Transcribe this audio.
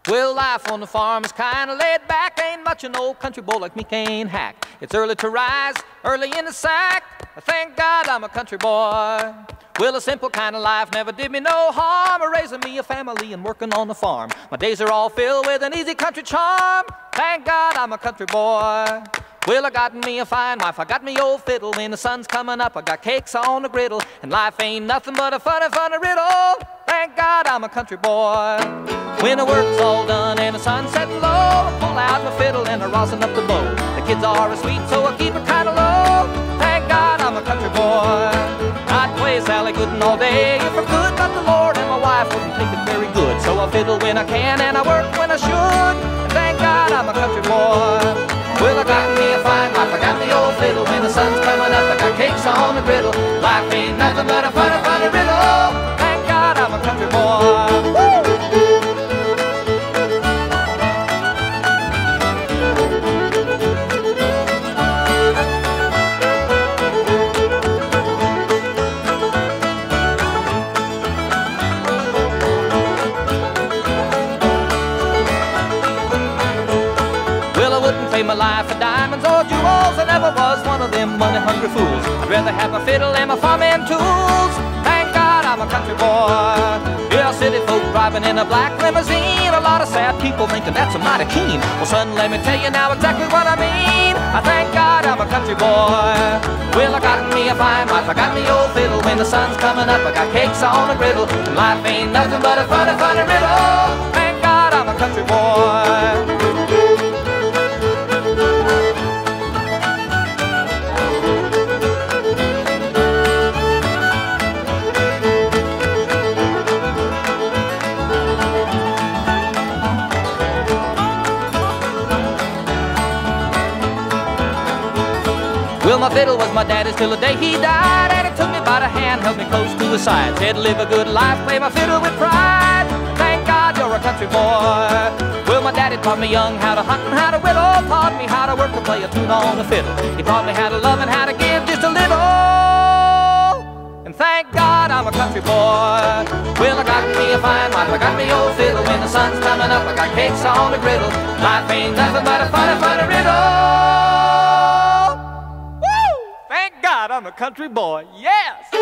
Well, life on the farm is kinda laid back. Ain't much an old country boy like me can't hack. It's early to rise, early in the sack. Thank God I'm a country boy. Well, a simple kind of life never did me no harm. Raising me a family and working on the farm. My days are all filled with an easy country charm. Thank God I'm a country boy. Well, I got me a fine wife, I got me old fiddle. When the sun's coming up, I got cakes on the griddle. And life ain't nothing but a funny, funny riddle. Thank God I'm a country boy. When the work's all done and the sun's setting low, I pull out my fiddle and I rosin up the bow. The kids are asleep, so I keep it kinda low. Thank God I'm a country boy. I'd play Sally Gooden all day if I could, but the Lord and my wife wouldn't think it very good. So I fiddle when I can and I work when I should. And thank God I'm a country boy. Well, I got me a fine wife, I got me old fiddle. When the sun's coming up, I got cakes on the griddle. Life ain't nothing but a funny, funny riddle. Thank God I'm a country boy. Woo! My life for diamonds or jewels. I never was one of them money-hungry fools. I'd rather have my fiddle and my farming tools. Thank God I'm a country boy. Yeah, city folk driving in a black limousine. A lot of sad people thinking that's a mighty keen. Well, son, let me tell you now exactly what I mean. I thank God I'm a country boy. Well, I got me a fine wife, I got me old fiddle. When the sun's coming up, I got cakes on the griddle. And life ain't nothing but a funny, funny riddle. Thank God I'm a country boy. Well, my fiddle was my daddy's till the day he died. And he took me by the hand, held me close to his side. Said, live a good life, play my fiddle with pride. Thank God you're a country boy. Well, my daddy taught me young how to hunt and how to whittle. Taught me how to work and play a tune on the fiddle. He taught me how to love and how to give just a little. And thank God I'm a country boy. Well, I got me a fine wife, I got me old fiddle. When the sun's coming up, I got cakes on the griddle. Life ain't nothing but a funny, funny riddle. I'm a country boy, yes!